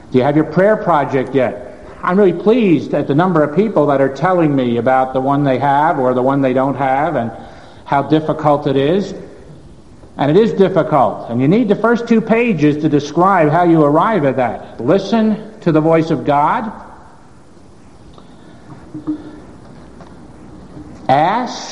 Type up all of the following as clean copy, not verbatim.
Do you have your prayer project yet? I'm really pleased at the number of people that are telling me about the one they have or the one they don't have and how difficult it is. And it is difficult. And you need the first 2 pages to describe how you arrive at that. Listen to the voice of God. Ask.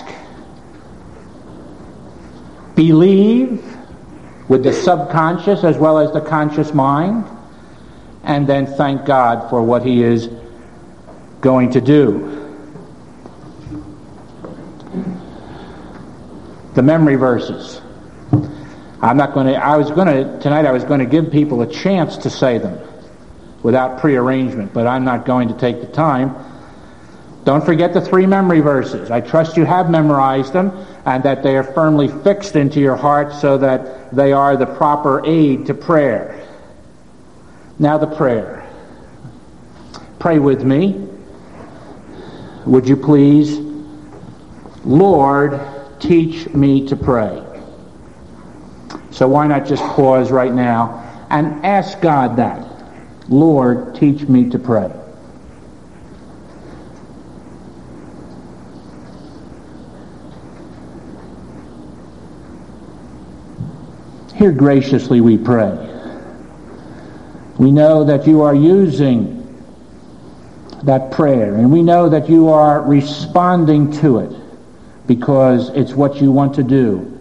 Believe with the subconscious as well as the conscious mind. And then thank God for what He is going to do. The memory verses. Tonight I was going to give people a chance to say them without prearrangement, but I'm not going to take the time. Don't forget the 3 memory verses. I trust you have memorized them and that they are firmly fixed into your heart so that they are the proper aid to prayer. Now the prayer. Pray with me. Would you please? Lord, teach me to pray. So why not just pause right now and ask God that? Lord, teach me to pray. Here graciously we pray. We know that you are using that prayer, and we know that you are responding to it because it's what you want to do.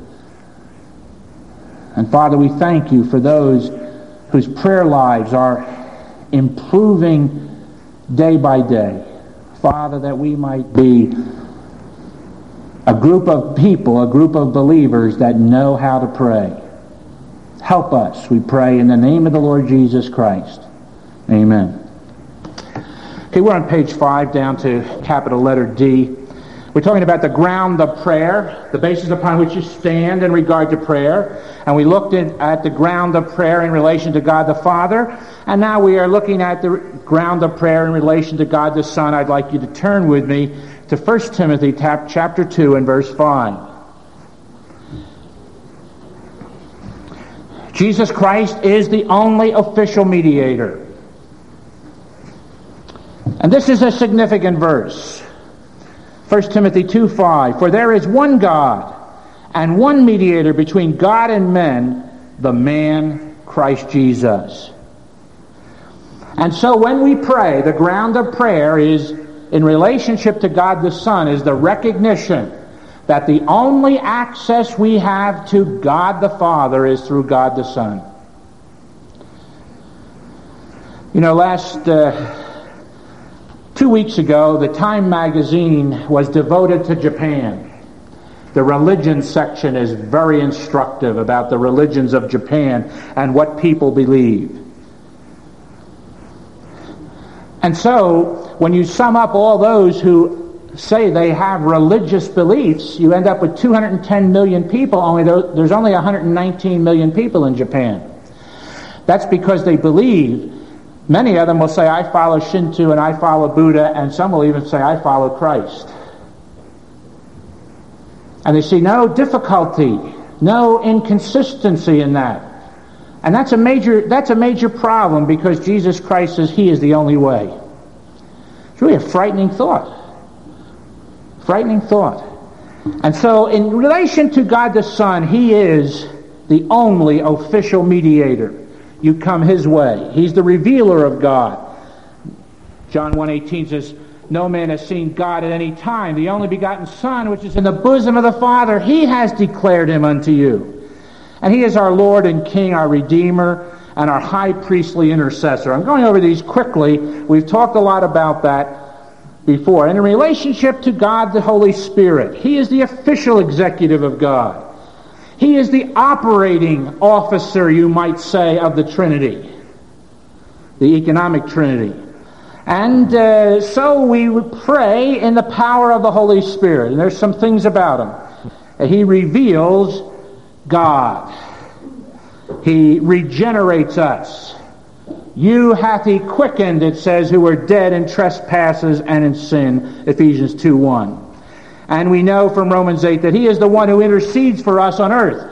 And Father, we thank you for those whose prayer lives are improving day by day. Father, that we might be a group of people, a group of believers that know how to pray. Help us, we pray, in the name of the Lord Jesus Christ. Amen. Okay, we're on page 5 down to capital letter D. We're talking about the ground of prayer, the basis upon which you stand in regard to prayer. And we looked at the ground of prayer in relation to God the Father. And now we are looking at the ground of prayer in relation to God the Son. I'd like you to turn with me to 1 Timothy chapter 2 and verse 5. Jesus Christ is the only official mediator. And this is a significant verse. 1 Timothy 2:5. For there is one God and one mediator between God and men, the man Christ Jesus. And so when we pray, the ground of prayer is, in relationship to God the Son, is the recognition that the only access we have to God the Father is through God the Son. You know, last 2 weeks ago, the Time magazine was devoted to Japan. The religion section is very instructive about the religions of Japan and what people believe. And so, when you sum up all those who say they have religious beliefs, you end up with 210 million people. There's only 119 million people in Japan. That's because they believe. Many of them will say, I follow Shinto and I follow Buddha, and some will even say, I follow Christ. And they see no difficulty, no inconsistency in that. And that's a major problem, because Jesus Christ says He is the only way. It's really a frightening thought. Frightening thought. And so in relation to God the Son, He is the only official mediator. You come His way. He's the revealer of God. John 1:18 says, no man has seen God at any time. The only begotten Son, which is in the bosom of the Father, He has declared Him unto you. And He is our Lord and King, our Redeemer, and our high priestly intercessor. I'm going over these quickly. We've talked a lot about that before. And in relationship to God the Holy Spirit, He is the official executive of God. He is the operating officer, you might say, of the Trinity, the economic Trinity. And so we pray in the power of the Holy Spirit. And there's some things about Him. He reveals God. He regenerates us. You hath He quickened, it says, who were dead in trespasses and in sin, Ephesians 2:1. And we know from Romans 8 that He is the one who intercedes for us on earth.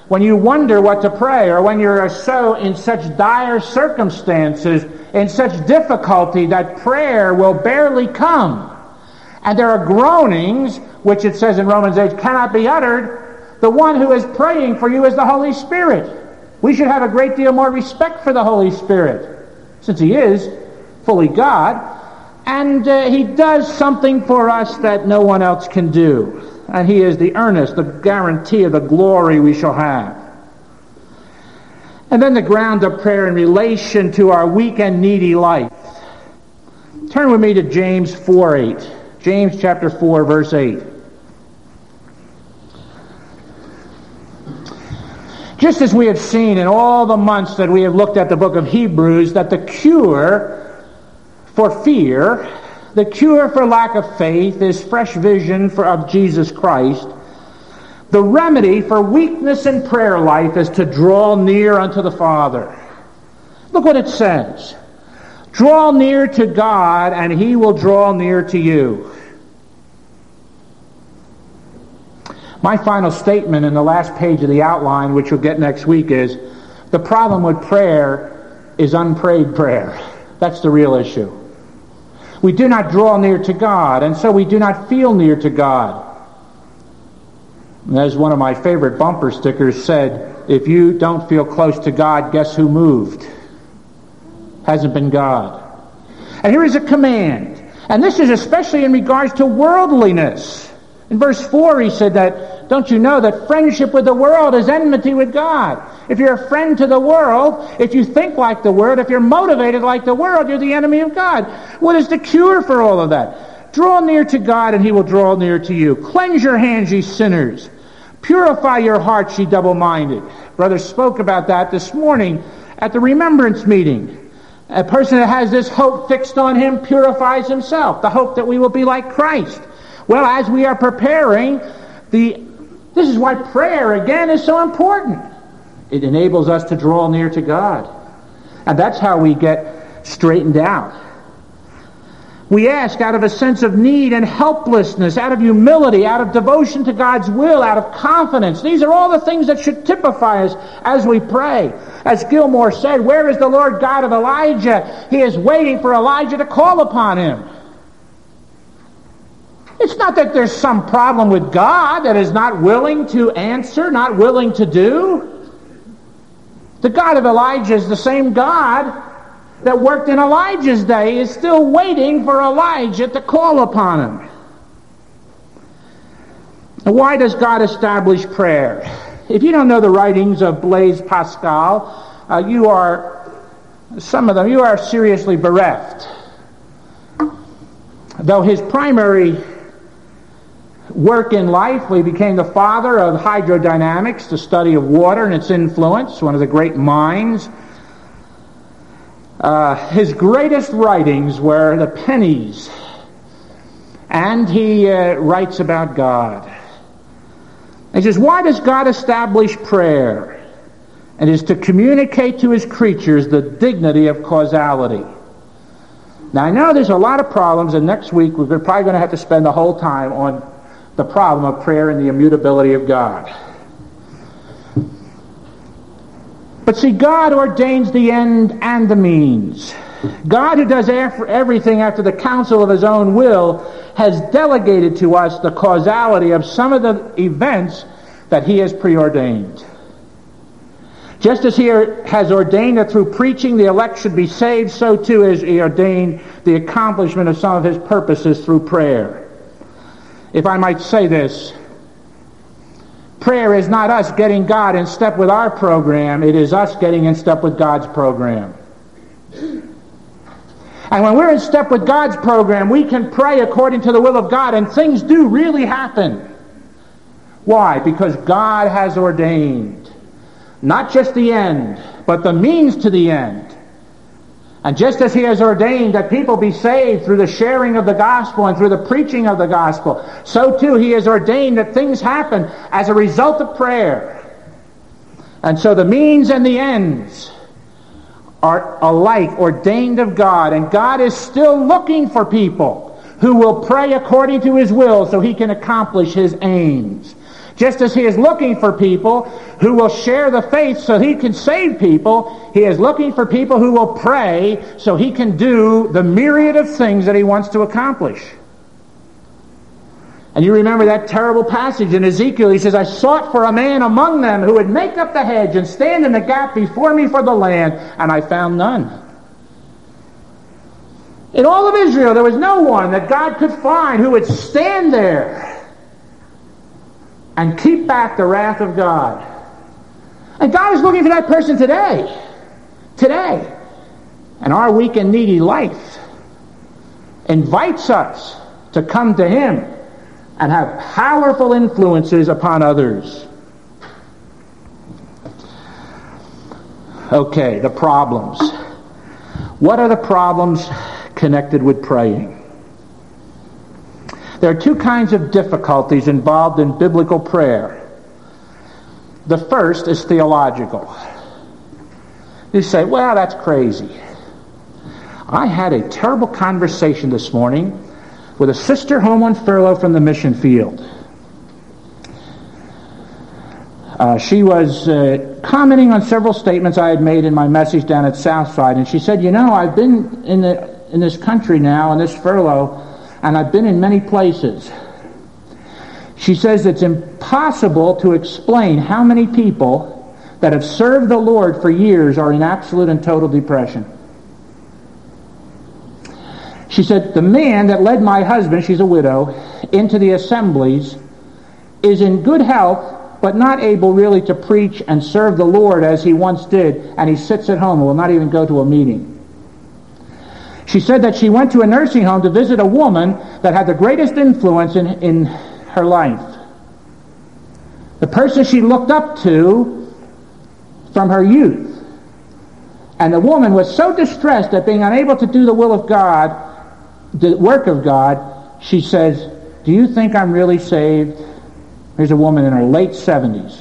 when you wonder what to pray, or when you're so in such dire circumstances, in such difficulty that prayer will barely come, and there are groanings, which it says in Romans 8 cannot be uttered, the one who is praying for you is the Holy Spirit. We should have a great deal more respect for the Holy Spirit, since he is fully God, and he does something for us that no one else can do. And he is the earnest, the guarantee of the glory we shall have. And then the ground of prayer in relation to our weak and needy life. Turn with me to James 4:8. James chapter 4, verse 8. Just as we have seen in all the months that we have looked at the book of Hebrews, that the cure for fear, the cure for lack of faith, is fresh vision of Jesus Christ. The remedy for weakness in prayer life is to draw near unto the Father. Look what it says. Draw near to God, and he will draw near to you. My final statement in the last page of the outline, which we'll get next week, is the problem with prayer is unprayed prayer. That's the real issue. We do not draw near to God, and so we do not feel near to God. And as one of my favorite bumper stickers said, if you don't feel close to God, guess who moved? Hasn't been God. And here is a command, and this is especially in regards to worldliness. In verse 4 he said that, don't you know that friendship with the world is enmity with God? If you're a friend to the world, if you think like the world, if you're motivated like the world, you're the enemy of God. What is the cure for all of that? Draw near to God, and he will draw near to you. Cleanse your hands, ye sinners. Purify your hearts, ye double-minded. Brother spoke about that this morning at the remembrance meeting. A person that has this hope fixed on him purifies himself. The hope that we will be like Christ. Well, as we are preparing, this is why prayer, again, is so important. It enables us to draw near to God. And that's how we get straightened out. We ask out of a sense of need and helplessness, out of humility, out of devotion to God's will, out of confidence. These are all the things that should typify us as we pray. As Gilmore said, where is the Lord God of Elijah? He is waiting for Elijah to call upon him. It's not that there's some problem with God that is not willing to answer, not willing to do. The God of Elijah is the same God that worked in Elijah's day, is still waiting for Elijah to call upon him. Now, why does God establish prayer? If you don't know the writings of Blaise Pascal, you are seriously bereft. Though his primary work in life, he became the father of hydrodynamics, the study of water and its influence, one of the great minds. His greatest writings were the pennies, and he writes about God. He says, why does God establish prayer? It is to communicate to his creatures the dignity of causality. Now, I know there's a lot of problems, and next week we're probably going to have to spend the whole time on the problem of prayer and the immutability of God. But see, God ordains the end and the means. God, who does everything after the counsel of his own will, has delegated to us the causality of some of the events that he has preordained. Just as he has ordained that through preaching the elect should be saved, so too has he ordained the accomplishment of some of his purposes through prayer. If I might say this, prayer is not us getting God in step with our program, it is us getting in step with God's program. And when we're in step with God's program, we can pray according to the will of God, and things do really happen. Why? Because God has ordained not just the end, but the means to the end. And just as he has ordained that people be saved through the sharing of the gospel and through the preaching of the gospel, so too he has ordained that things happen as a result of prayer. And so the means and the ends are alike ordained of God, and God is still looking for people who will pray according to his will so he can accomplish his aims. Just as he is looking for people who will share the faith so he can save people, he is looking for people who will pray so he can do the myriad of things that he wants to accomplish. And you remember that terrible passage in Ezekiel. He says, I sought for a man among them who would make up the hedge and stand in the gap before me for the land, and I found none. In all of Israel, there was no one that God could find who would stand there and keep back the wrath of God. And God is looking for that person today. Today. And our weak and needy life invites us to come to Him and have powerful influences upon others. Okay, the problems. What are the problems connected with praying? There are two kinds of difficulties involved in biblical prayer. The first is theological. You say, well, that's crazy. I had a terrible conversation this morning with a sister home on furlough from the mission field. She was commenting on several statements I had made in my message down at Southside, and she said, I've been in this country now, on this furlough, and I've been in many places. She says it's impossible to explain how many people that have served the Lord for years are in absolute and total depression. She said, the man that led my husband, she's a widow, into the assemblies is in good health, but not able really to preach and serve the Lord as he once did, and he sits at home and will not even go to a meeting. She said that she went to a nursing home to visit a woman that had the greatest influence in her life. The person she looked up to from her youth. And the woman was so distressed at being unable to do the will of God, the work of God, she says, do you think I'm really saved? Here's a woman in her late 70s.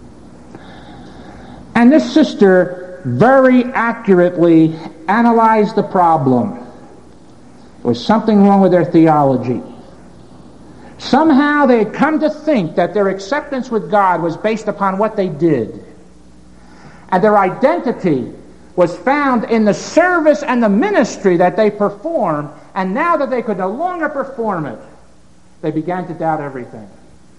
And this sister very accurately analyzed the problem. There was something wrong with their theology. Somehow they had come to think that their acceptance with God was based upon what they did. And their identity was found in the service and the ministry that they performed, and now that they could no longer perform it, they began to doubt everything.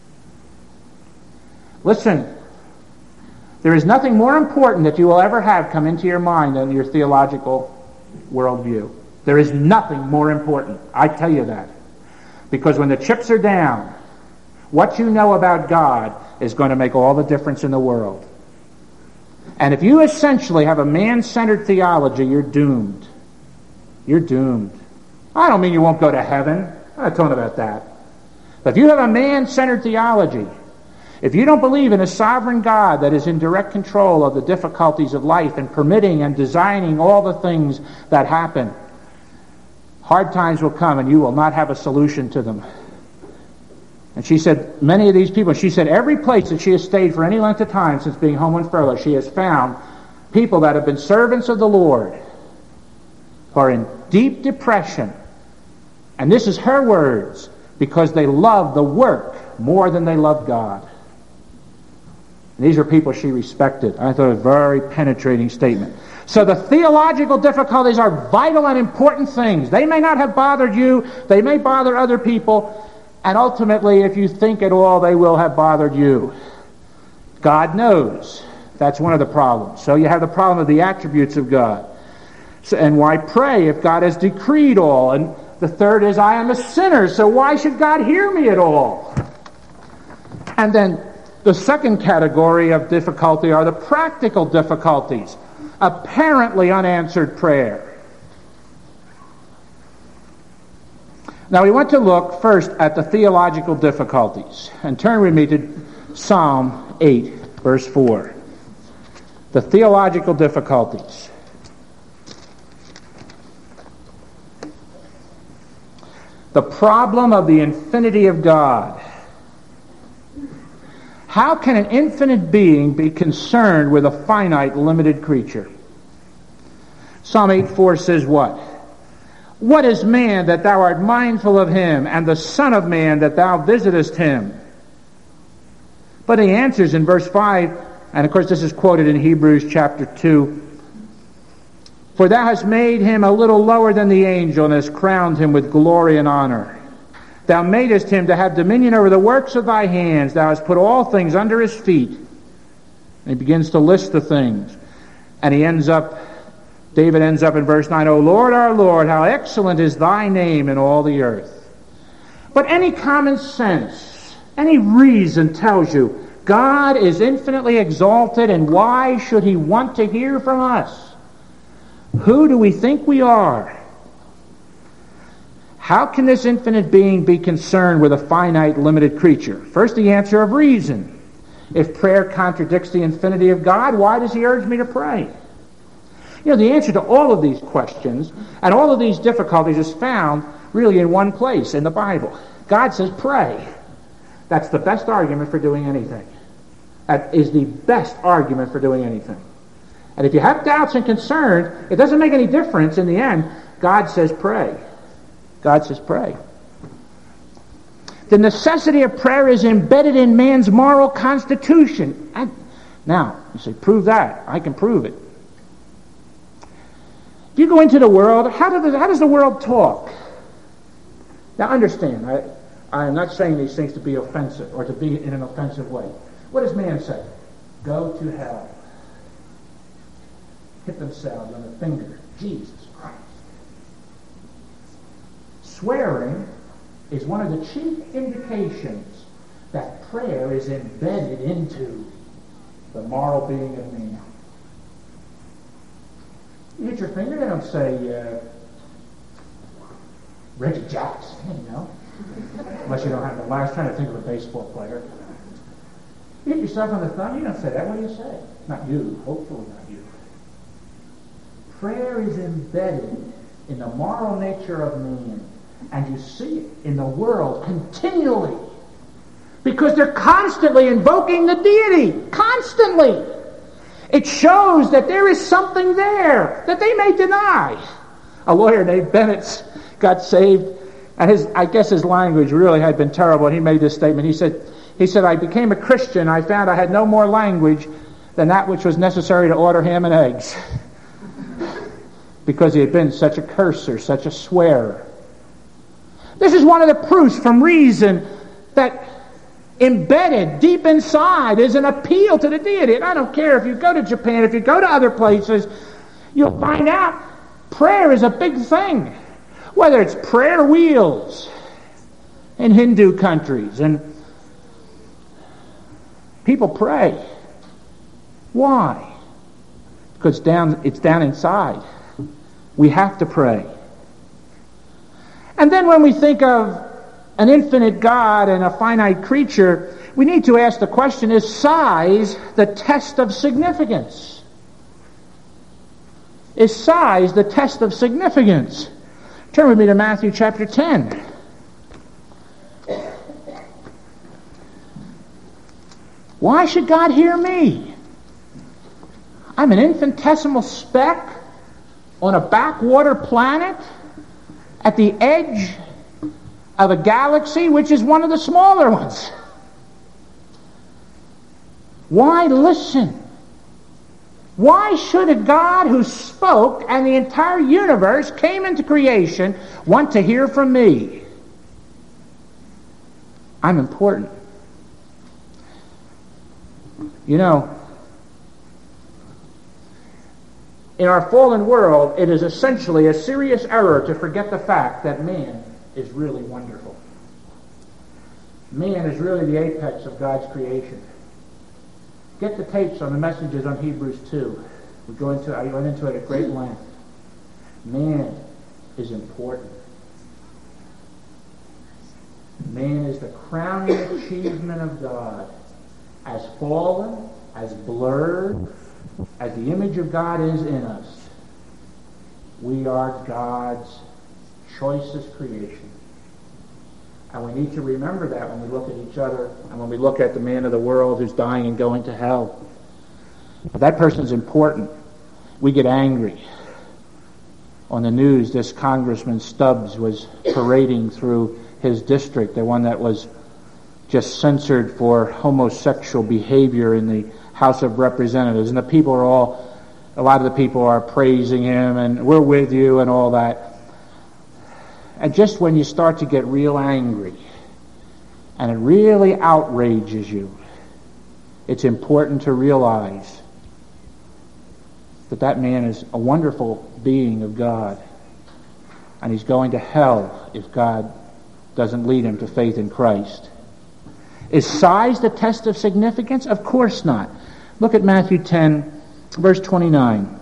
Listen, there is nothing more important that you will ever have come into your mind than your theological worldview. There is nothing more important. I tell you that. Because when the chips are down, what you know about God is going to make all the difference in the world. And if you essentially have a man-centered theology, you're doomed. You're doomed. I don't mean you won't go to heaven. I'm not talking about that. But if you have a man-centered theology, if you don't believe in a sovereign God that is in direct control of the difficulties of life and permitting and designing all the things that happen, hard times will come and you will not have a solution to them. And she said, many of these people, she said every place that she has stayed for any length of time since being home on furlough, she has found people that have been servants of the Lord who are in deep depression. And this is her words, because they love the work more than they love God. And these are people she respected. I thought it was a very penetrating statement. So the theological difficulties are vital and important things. They may not have bothered you. They may bother other people. And ultimately, if you think at all, they will have bothered you. God knows. That's one of the problems. So you have the problem of the attributes of God. So, and why pray if God has decreed all? And the third is, I am a sinner, so why should God hear me at all? And then the second category of difficulty are the practical difficulties. Apparently unanswered prayer. Now we want to look first at the theological difficulties. And turn with me to Psalm 8, verse 4. The theological difficulties. The problem of the infinity of God. How can an infinite being be concerned with a finite, limited creature? Psalm 8:4 says what? What is man that thou art mindful of him, and the son of man that thou visitest him? But he answers in verse 5, and of course this is quoted in Hebrews chapter 2, "For thou hast made him a little lower than the angel, and hast crowned him with glory and honor. Thou madest him to have dominion over the works of thy hands. Thou hast put all things under his feet." And he begins to list the things. And David ends up in verse 9, "O Lord, our Lord, how excellent is thy name in all the earth." But any common sense, any reason tells you God is infinitely exalted, and why should he want to hear from us? Who do we think we are? How can this infinite being be concerned with a finite, limited creature? First, the answer of reason. If prayer contradicts the infinity of God, why does he urge me to pray? You know, the answer to all of these questions and all of these difficulties is found really in one place in the Bible. God says, pray. That's the best argument for doing anything. That is the best argument for doing anything. And if you have doubts and concerns, it doesn't make any difference in the end. God says, pray. God says, pray. The necessity of prayer is embedded in man's moral constitution. Now, you say, prove that. I can prove it. If you go into the world, how does the world talk? Now understand, I am not saying these things to be offensive or to be in an offensive way. What does man say? Go to hell. Hit themselves on the finger. Jesus Christ. Swearing is one of the chief indications that prayer is embedded into the moral being of man. You hit your finger, they don't say Reggie Jackson, you know. Unless you don't have the last, trying to think of a baseball player. You hit yourself on the thumb, you don't say that. What do you say? Not you, hopefully not you. Prayer is embedded in the moral nature of man. And you see it in the world continually. Because they're constantly invoking the deity. Constantly. It shows that there is something there that they may deny. A lawyer named Bennett got saved, and I guess his language really had been terrible, and he made this statement. He said, "I became a Christian. I found I had no more language than that which was necessary to order ham and eggs." Because he had been such a curser, such a swearer. This is one of the proofs from reason that embedded deep inside is an appeal to the deity. And I don't care if you go to Japan, if you go to other places, you'll find out prayer is a big thing. Whether it's prayer wheels in Hindu countries, and people pray. Why? Because it's down inside. We have to pray. And then when we think of an infinite God and a finite creature, we need to ask the question, is size the test of significance? Is size the test of significance? Turn with me to Matthew chapter 10. Why should God hear me? I'm an infinitesimal speck on a backwater planet at the edge of a galaxy which is one of the smaller ones. Why listen? Why should a God who spoke and the entire universe came into creation want to hear from me? I'm important. You know, in our fallen world, it is essentially a serious error to forget the fact that man is really wonderful. Man is really the apex of God's creation. Get the tapes on the messages on Hebrews 2. I went into it at great length. Man is important. Man is the crowning achievement of God. As fallen, as blurred, as the image of God is in us, we are God's choicest creation. And we need to remember that when we look at each other and when we look at the man of the world who's dying and going to hell. But that person's important. We get angry. On the news, this Congressman Stubbs was parading through his district, the one that was just censored for homosexual behavior in the House of Representatives. And the people are a lot of the people are praising him and we're with you and all that. And just when you start to get real angry and it really outrages you, it's important to realize that that man is a wonderful being of God. And he's going to hell if God doesn't lead him to faith in Christ. Is size the test of significance? Of course not. Look at Matthew 10, verse 29.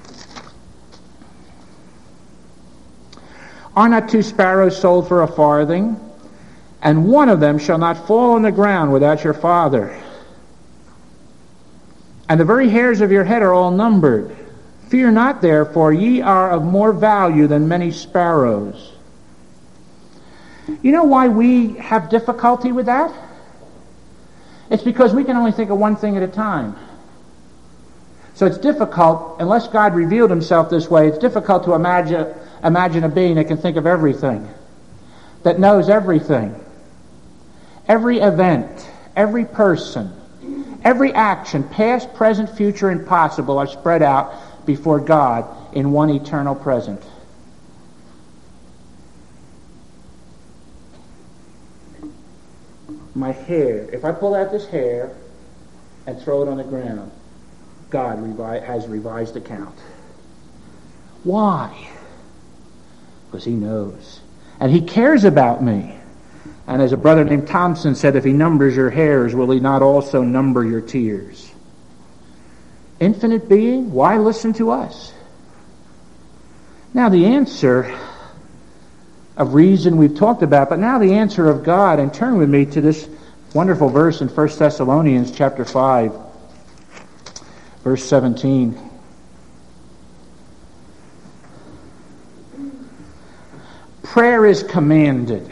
Are not 2 sparrows sold for a farthing? And one of them shall not fall on the ground without your Father. And the very hairs of your head are all numbered. Fear not, therefore, ye are of more value than many sparrows. You know why we have difficulty with that? It's because we can only think of one thing at a time. So it's difficult, unless God revealed himself this way, it's difficult to imagine a being that can think of everything, that knows everything. Every event, every person, every action, past, present, future, and possible, are spread out before God in one eternal present. My hair, if I pull out this hair and throw it on the ground, God has revised the count. Why? Because he knows. And he cares about me. And as a brother named Thompson said, if he numbers your hairs, will he not also number your tears? Infinite being, why listen to us? Now the answer of reason we've talked about, but now the answer of God, and turn with me to this wonderful verse in 1 Thessalonians chapter 5, verse 17. Prayer is commanded.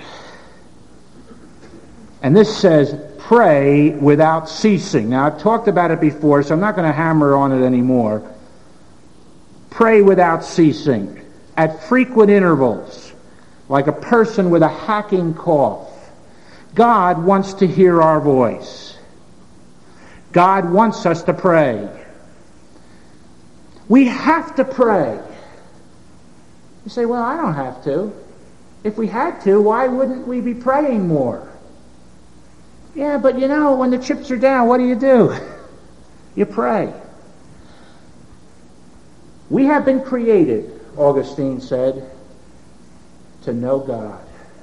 And this says, pray without ceasing. Now, I've talked about it before, so I'm not going to hammer on it anymore. Pray without ceasing, at frequent intervals, like a person with a hacking cough. God wants to hear our voice. God wants us to pray. We have to pray. You say, well, I don't have to. If we had to, why wouldn't we be praying more? Yeah, but you know, when the chips are down, what do? You pray. We have been created, Augustine said, to know God.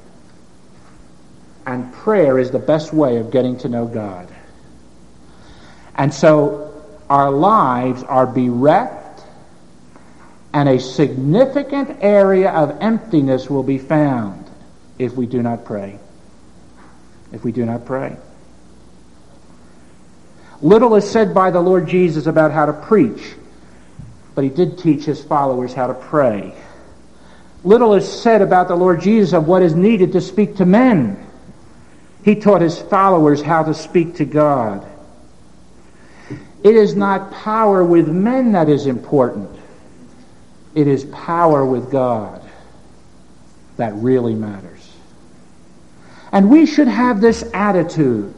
And prayer is the best way of getting to know God. And so our lives are bereft, and a significant area of emptiness will be found if we do not pray. If we do not pray. Little is said by the Lord Jesus about how to preach, but he did teach his followers how to pray. Little is said about the Lord Jesus of what is needed to speak to men. He taught his followers how to speak to God. It is not power with men that is important. It is power with God that really matters. And we should have this attitude.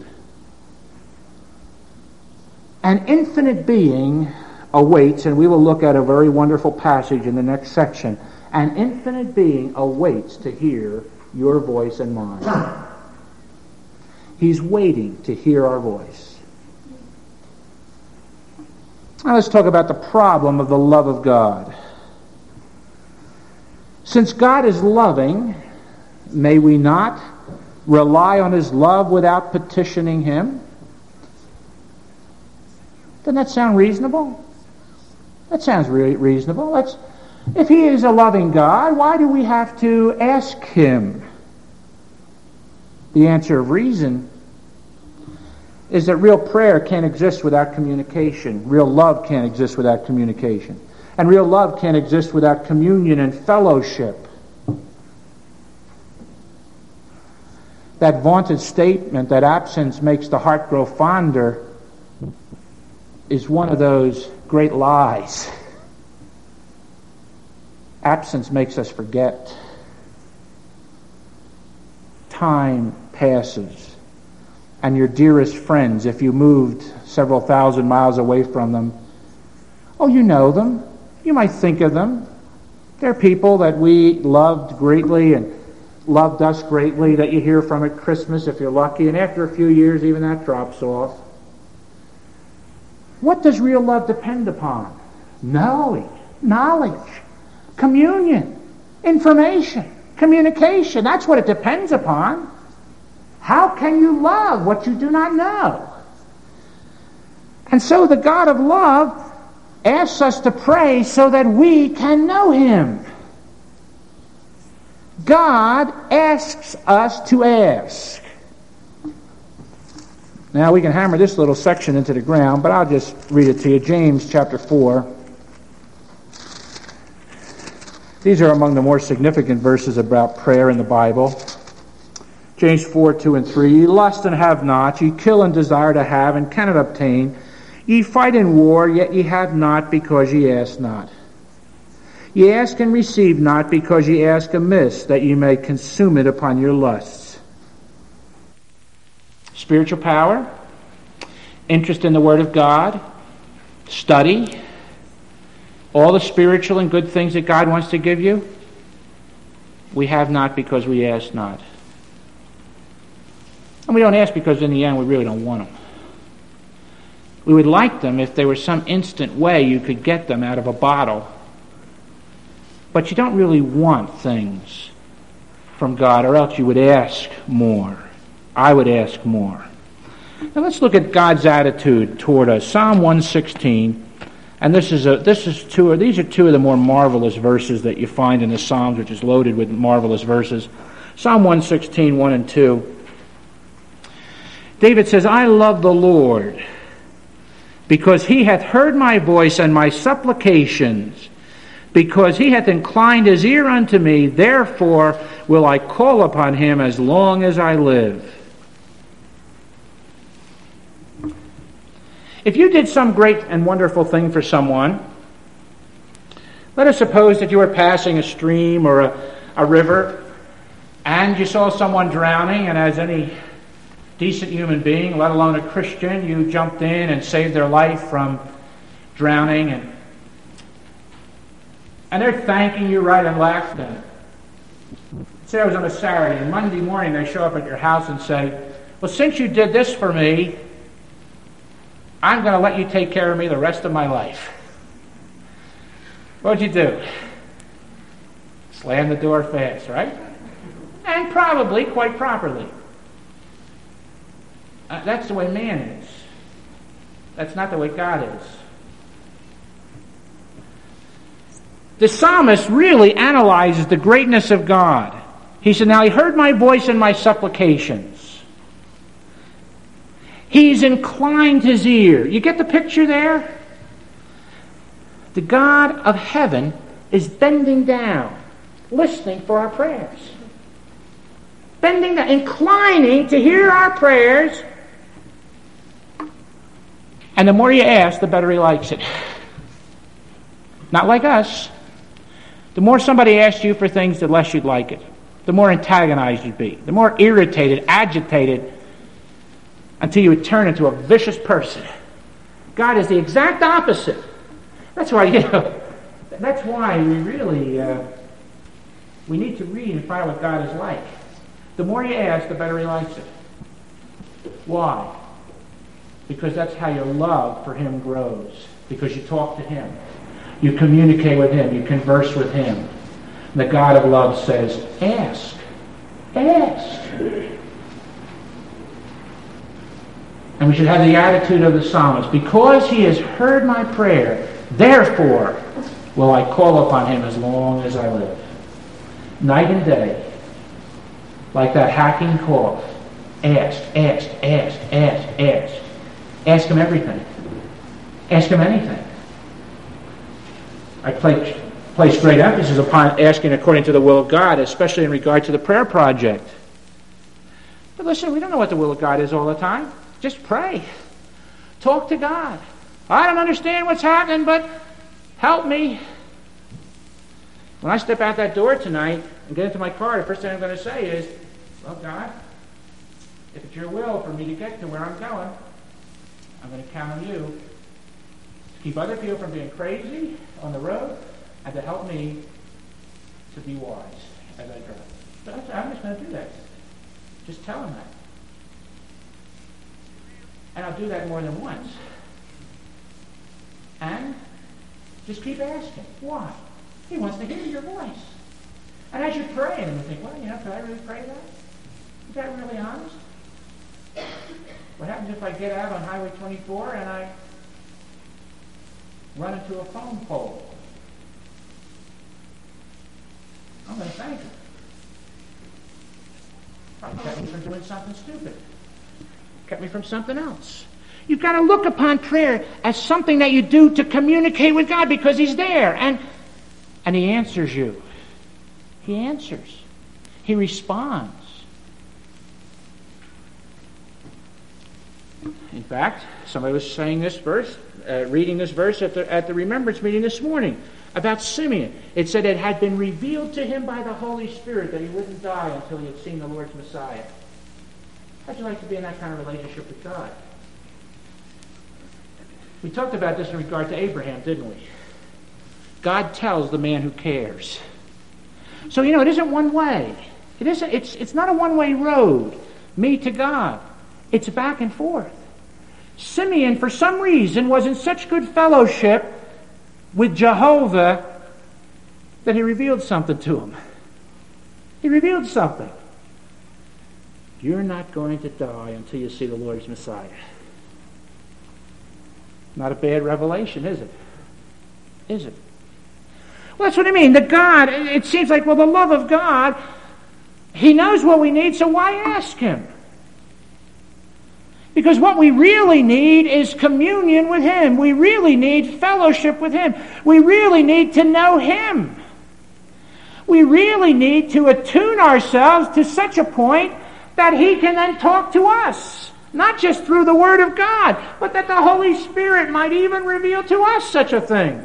An infinite being awaits, and we will look at a very wonderful passage in the next section. An infinite being awaits to hear your voice and mine. He's waiting to hear our voice. Now let's talk about the problem of the love of God. Since God is loving, may we not rely on his love without petitioning him? Doesn't that sound reasonable? That sounds really reasonable. If he is a loving God, why do we have to ask him? The answer of reason is that real prayer can't exist without communication. Real love can't exist without communication. And real love can't exist without communion and fellowship. That vaunted statement that absence makes the heart grow fonder is one of those great lies. Absence makes us forget. Time passes. and your dearest friends, if you moved several thousand miles away from them, oh, you know them. You might think of them. They're people that we loved greatly and loved us greatly, that you hear from at Christmas if you're lucky, and after a few years even that drops off. What does real love depend upon? Knowledge, communion, information, communication. That's what it depends upon. How can you love what you do not know? And so the God of love asks us to pray so that we can know Him. God asks us to ask. Now we can hammer this little section into the ground, but I'll just read it to you. James chapter 4. These are among the more significant verses about prayer in the Bible. James 4, 2 and 3. Ye lust and have not, ye kill and desire to have and cannot obtain. Ye fight in war, yet ye have not, because ye ask not. Ye ask and receive not, because ye ask amiss, that ye may consume it upon your lusts. Spiritual power, interest in the Word of God, study, all the spiritual and good things that God wants to give you, we have not because we ask not. And we don't ask because in the end we really don't want them. We would like them if there was some instant way you could get them out of a bottle. But you don't really want things from God, or else you would ask more. I would ask more. Now let's look at God's attitude toward us. Psalm 116, and these are two of the more marvelous verses that you find in the Psalms, which is loaded with marvelous verses. Psalm 116, 1 and 2. David says, I love the Lord, because He hath heard my voice and my supplications, because He hath inclined His ear unto me, therefore will I call upon Him as long as I live. If you did some great and wonderful thing for someone, let us suppose that you were passing a stream or a river, and you saw someone drowning, and as any decent human being, let alone a Christian, you jumped in and saved their life from drowning, and they're thanking you right and left. And say it was on a Saturday, and Monday morning they show up at your house and say, well, since you did this for me, I'm going to let you take care of me the rest of my life. What'd you do? Slam the door fast, right? And probably quite properly. That's the way man is. That's not the way God is. The psalmist really analyzes the greatness of God. He said, now He heard my voice and my supplications. He's inclined His ear. You get the picture there? The God of heaven is bending down, listening for our prayers. Bending down, inclining to hear our prayers. And the more you ask, the better He likes it. Not like us. The more somebody asks you for things, the less you'd like it. The more antagonized you'd be. The more irritated, agitated, until you would turn into a vicious person. God is the exact opposite. That's why, that's why we really, we need to read and find out what God is like. The more you ask, the better He likes it. Why? Because that's how your love for Him grows. Because you talk to Him. You communicate with Him. You converse with Him. And the God of love says, ask. Ask. And we should have the attitude of the psalmist. Because He has heard my prayer, therefore will I call upon Him as long as I live. Night and day. Like that hacking cough. Ask, ask, ask, ask, ask. Ask Him everything. Ask Him anything. I place great emphasis upon asking according to the will of God, especially in regard to the prayer project. But listen, we don't know what the will of God is all the time. Just pray. Talk to God. I don't understand what's happening, but help me. When I step out that door tonight and get into my car, the first thing I'm going to say is, well, God, if it's your will for me to get to where I'm going, I'm going to count on you to keep other people from being crazy on the road and to help me to be wise as I drive. So I'm just going to do that. Just tell him that. And I'll do that more than once. And just keep asking. Why? He wants to hear your voice. And as you're praying, you think, well, could I really pray that? Is that really honest? What happens if I get out on Highway 24 and I run into a phone pole? I'm going to thank him. Probably kept me from doing something stupid. Kept me from something else. You've got to look upon prayer as something that you do to communicate with God because He's there. And He answers you. He answers. He responds. In fact, somebody was saying this verse, reading this verse at the remembrance meeting this morning about Simeon. It said it had been revealed to him by the Holy Spirit that he wouldn't die until he had seen the Lord's Messiah. How'd you like to be in that kind of relationship with God? We talked about this in regard to Abraham, didn't we? God tells the man who cares. So, it isn't one way. It's not a one-way road, me to God. It's back and forth. Simeon, for some reason, was in such good fellowship with Jehovah that he revealed something to him. He revealed something. You're not going to die until you see the Lord's Messiah. Not a bad revelation, is it? Is it? Well, that's what I mean. It seems like, the love of God, He knows what we need, so why ask Him? Because what we really need is communion with Him. We really need fellowship with Him. We really need to know Him. We really need to attune ourselves to such a point that He can then talk to us. Not just through the Word of God, but that the Holy Spirit might even reveal to us such a thing.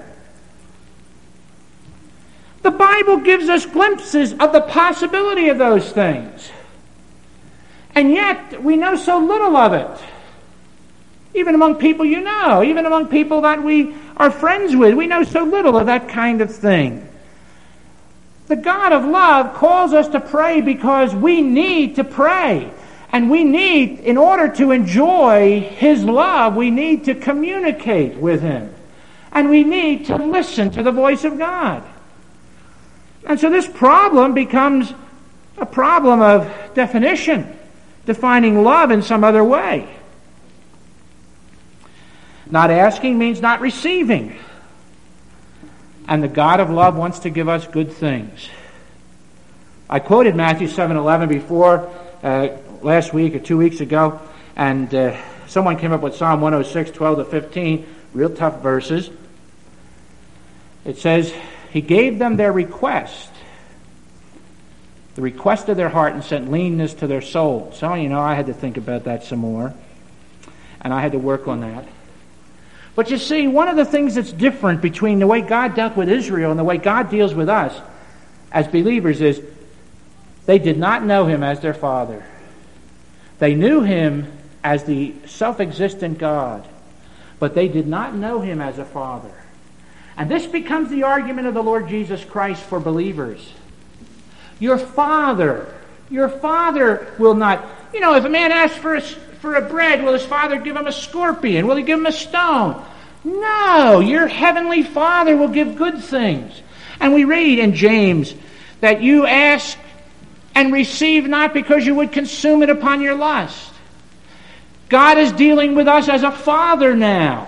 The Bible gives us glimpses of the possibility of those things. And yet, we know so little of it. Even among people even among people that we are friends with, we know so little of that kind of thing. The God of love calls us to pray because we need to pray. And we need, in order to enjoy His love, we need to communicate with Him. And we need to listen to the voice of God. And so this problem becomes a problem of definition, defining love in some other way. Not asking means not receiving. And the God of love wants to give us good things. I quoted Matthew 7:11 before, last week or 2 weeks ago, and someone came up with Psalm 106, 12 to 15, real tough verses. It says, He gave them their request, the request of their heart, and sent leanness to their soul. So, I had to think about that some more, and I had to work on that. But you see, one of the things that's different between the way God dealt with Israel and the way God deals with us as believers is they did not know Him as their Father. They knew Him as the self-existent God, but they did not know Him as a Father. And this becomes the argument of the Lord Jesus Christ for believers. Your Father will not... if a man asks for a bread, will his Father give him a scorpion? Will He give him a stone? No, your Heavenly Father will give good things. And we read in James that you ask and receive not because you would consume it upon your lust. God is dealing with us as a Father now.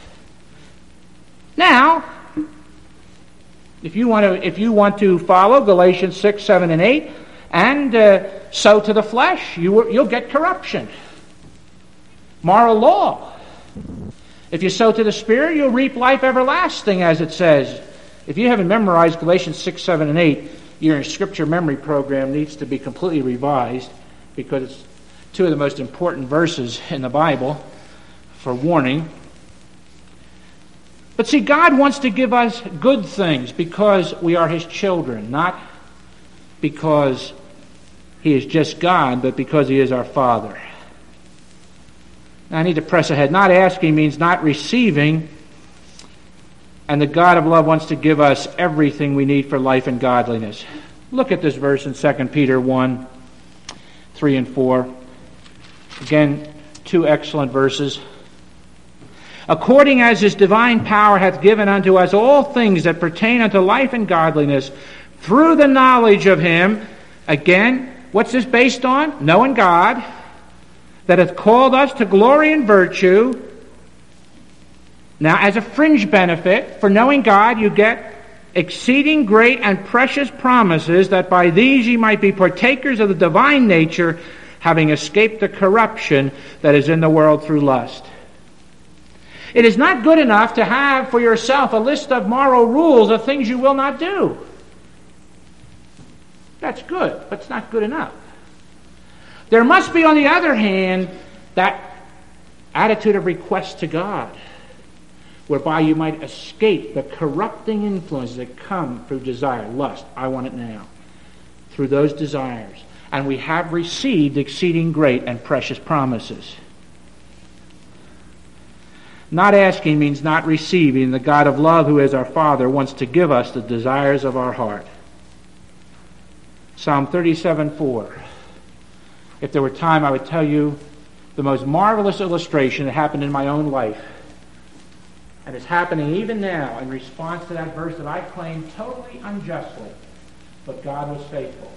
Now, if you want to follow Galatians 6, 7, and 8, and sow to the flesh, you'll get corruption. Moral law. If you sow to the Spirit, you'll reap life everlasting, as it says. If you haven't memorized Galatians 6, 7, and 8, your scripture memory program needs to be completely revised, because it's two of the most important verses in the Bible for warning. But see, God wants to give us good things because we are His children, not because He is just God, but because He is our Father. Now I need to press ahead. Not asking means not receiving. And the God of love wants to give us everything we need for life and godliness. Look at this verse in 2 Peter 1, 3 and 4. Again, two excellent verses. According as his divine power hath given unto us all things that pertain unto life and godliness, through the knowledge of him. Again, what's this based on? Knowing God, that hath called us to glory and virtue. Now, as a fringe benefit for knowing God, you get exceeding great and precious promises, that by these ye might be partakers of the divine nature, having escaped the corruption that is in the world through lust. It is not good enough to have for yourself a list of moral rules of things you will not do. That's good, but it's not good enough. There must be, on the other hand, that attitude of request to God, whereby you might escape the corrupting influences that come through desire, lust. I want it now. Through those desires. And we have received exceeding great and precious promises. Not asking means not receiving. The God of love, who is our Father, wants to give us the desires of our heart. Psalm 37:4. If there were time, I would tell you the most marvelous illustration that happened in my own life. And it's happening even now in response to that verse that I claimed totally unjustly. But God was faithful.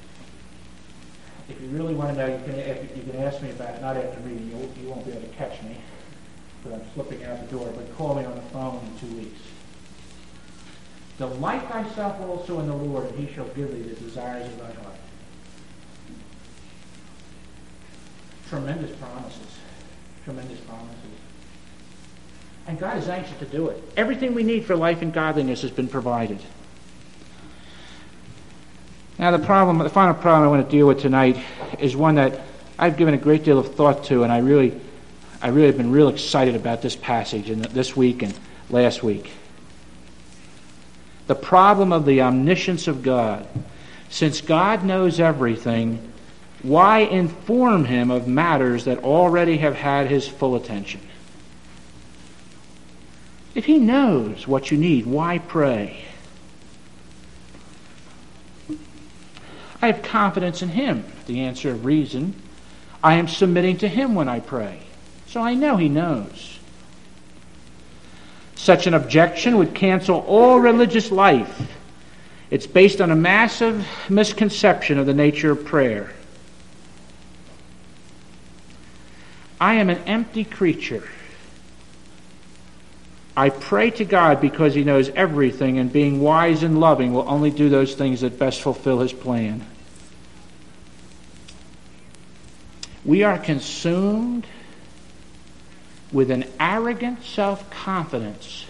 If you really want to know, you can ask me about it, not after reading. You won't be able to catch me, but I'm slipping out the door. But call me on the phone in 2 weeks. Delight thyself also in the Lord, and he shall give thee the desires of thy heart. Tremendous promises. Tremendous promises. And God is anxious to do it. Everything we need for life and godliness has been provided. Now the final problem I want to deal with tonight is one that I've given a great deal of thought to, and I really have been real excited about this passage and this week and last week. The problem of the omniscience of God. Since God knows everything, why inform him of matters that already have had his full attention? If he knows what you need, why pray? I have confidence in him, the answer of reason. I am submitting to him when I pray, so I know he knows. Such an objection would cancel all religious life. It's based on a massive misconception of the nature of prayer. I am an empty creature. I pray to God because he knows everything, and being wise and loving will only do those things that best fulfill his plan. We are consumed with an arrogant self-confidence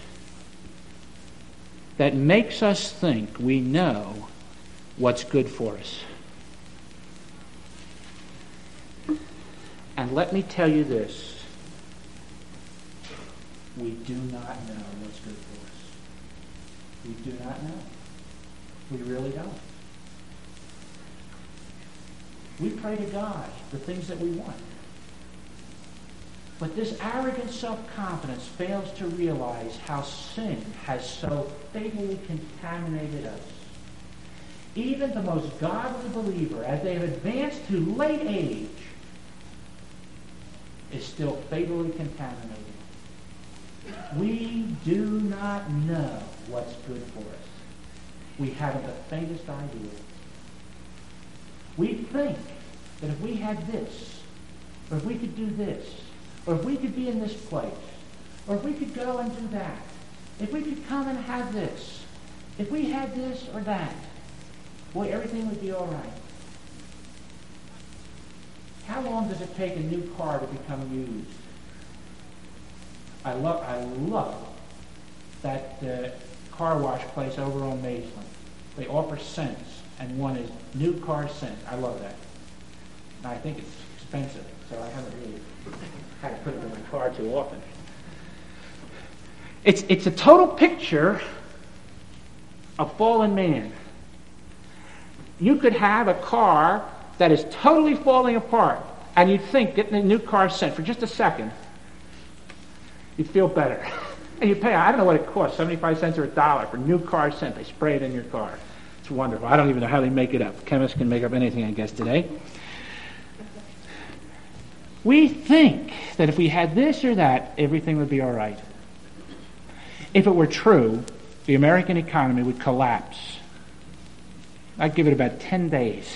that makes us think we know what's good for us. And let me tell you this. We do not know what's good for us. We do not know. We really don't. We pray to God the things that we want. But this arrogant self-confidence fails to realize how sin has so fatally contaminated us. Even the most godly believer, as they have advanced to late age, is still fatally contaminated. We do not know what's good for us. We haven't the faintest idea. We think that if we had this, or if we could do this, or if we could be in this place, or if we could go and do that, if we could come and have this, if we had this or that, boy, everything would be all right. How long does it take a new car to become used? I love that car wash place over on Maitland. They offer cents, and one is new car cent. I love that. And I think it's expensive, so I haven't really had to put it in my car too often. It's a total picture of fallen man. You could have a car that is totally falling apart, And you'd think getting a new car sent for just a second, you'd feel better. And you pay, I don't know what it costs, 75 cents or $1 for new car scent. They spray it in your car. It's wonderful. I don't even know how they make it up. Chemists can make up anything, I guess, today. We think that if we had this or that, everything would be all right. If it were true, the American economy would collapse. I'd give it about 10 days.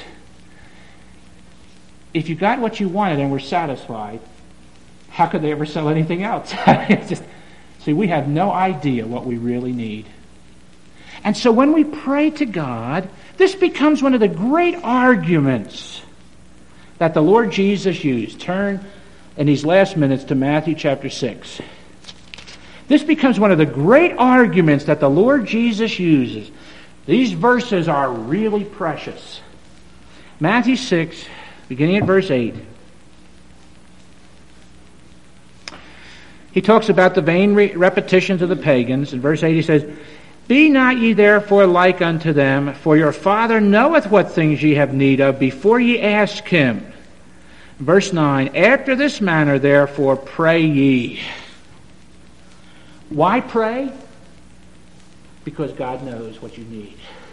If you got what you wanted and were satisfied, how could they ever sell anything else? It's just, see, we have no idea what we really need. And so when we pray to God, this becomes one of the great arguments that the Lord Jesus used. Turn in these last minutes to Matthew chapter 6. This becomes one of the great arguments that the Lord Jesus uses. These verses are really precious. Matthew 6, beginning at verse 8. He talks about the vain repetitions of the pagans. In verse 8 he says, "Be not ye therefore like unto them, for your Father knoweth what things ye have need of before ye ask him." Verse 9, "After this manner therefore pray ye." Why pray? Because God knows what you need.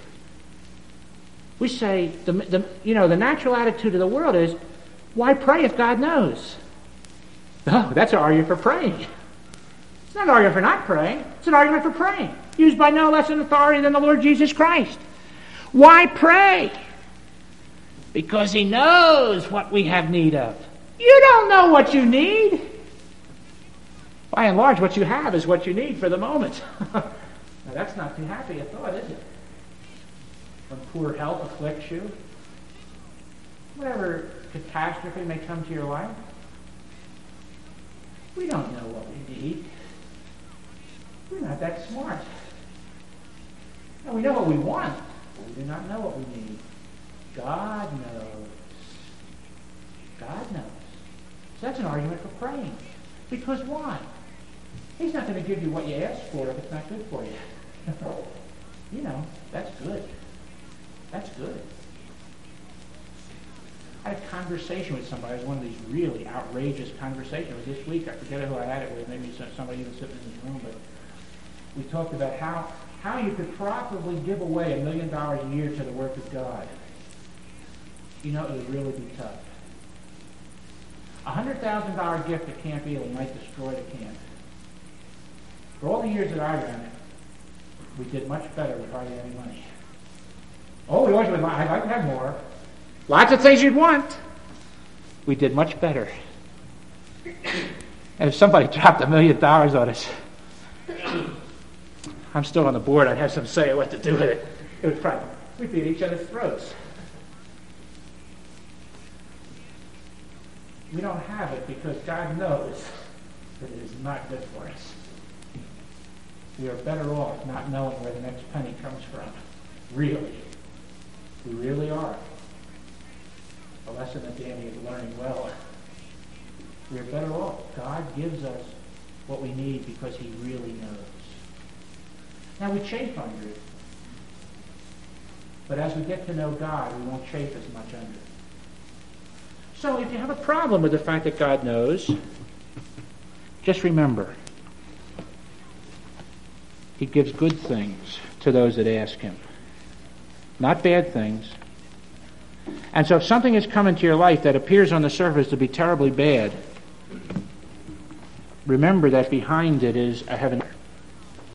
We say, the natural attitude of the world is, why pray if God knows? No, that's an argument for praying. It's not an argument for not praying. It's an argument for praying, used by no less an authority than the Lord Jesus Christ. Why pray? Because he knows what we have need of. You don't know what you need. By and large, what you have is what you need for the moment. Now, that's not too happy a thought, is it? When poor health afflicts you, whatever catastrophe may come to your life, we don't know what we need. We're not that smart. No, we know what we want, but we do not know what we need. God knows. God knows. So that's an argument for praying. Because why? He's not going to give you what you ask for if it's not good for you. That's good. That's good. I had a conversation with somebody. It was one of these really outrageous conversations. It was this week. I forget who I had it with. Maybe somebody even sitting in this room. But we talked about how you could profitably give away $1 million a year to the work of God. It would really be tough. A $100,000 gift at Camp Ealing might destroy the camp. For all the years that I ran it, we did much better with hardly any money. Oh, we always would. I'd like to have more. Lots of things you'd want. We did much better. And if somebody dropped $1 million on us, I'm still on the board. I'd have some say what to do with it. It would probably, we'd be at each other's throats. We don't have it because God knows that it is not good for us. We are better off not knowing where the next penny comes from. Really. We really are. A lesson that Danny is learning well. We are better off. God gives us what we need because he really knows. Now we chafe under it. But as we get to know God, we won't chafe as much under it. So if you have a problem with the fact that God knows, just remember, he gives good things to those that ask him. Not bad things. And so if something has come into your life that appears on the surface to be terribly bad, remember that behind it is a heaven.